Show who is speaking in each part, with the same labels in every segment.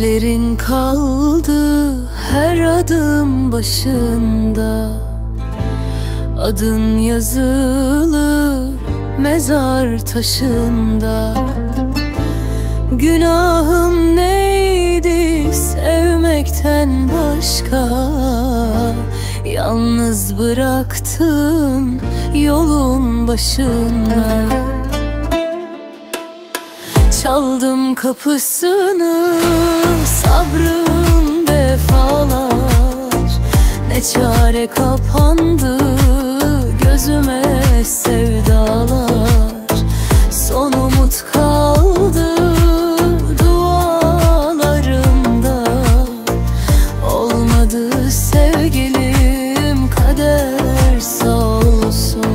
Speaker 1: İzlerin kaldı her adım başında, adın yazılı mezar taşında. Günahım neydi sevmekten başka? Yalnız bıraktın yolun başında. Çaldım kapısını sabrın defalar, ne çare kapandı gözüme sevdalar. Son umut kaldı dualarımda, olmadı sevgilim kader sağ olsun.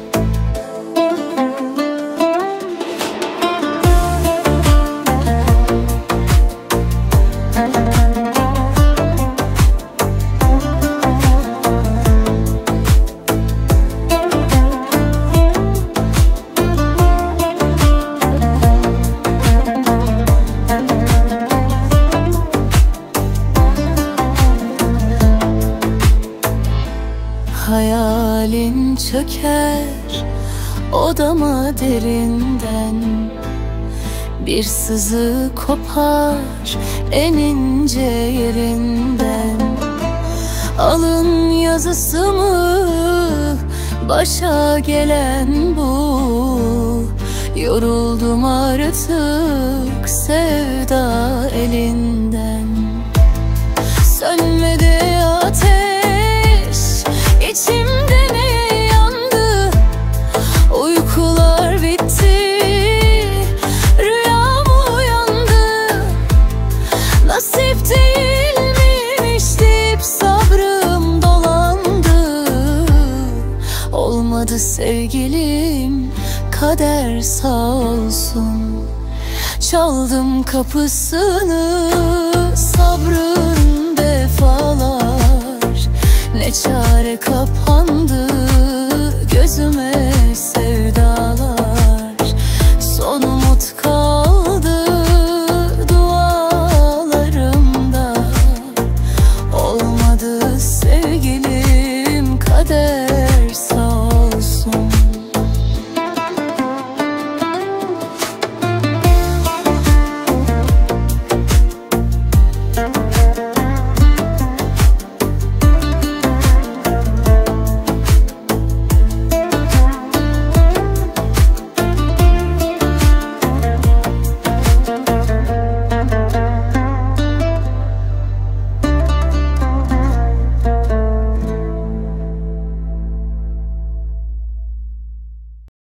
Speaker 1: Hayalin çöker odama derinden, bir sızı kopar en ince yerinden. Alın yazısı mı başa gelen bu? Yoruldum artık sevda elinden. Sönmedi ateş İçimde ne yandı? Uykular bitti, rüyam uyandı. Nasip değil miymiş deyip sabrım dolandı. Olmadı sevgilim kader sağ olsun. Çaldım kapısını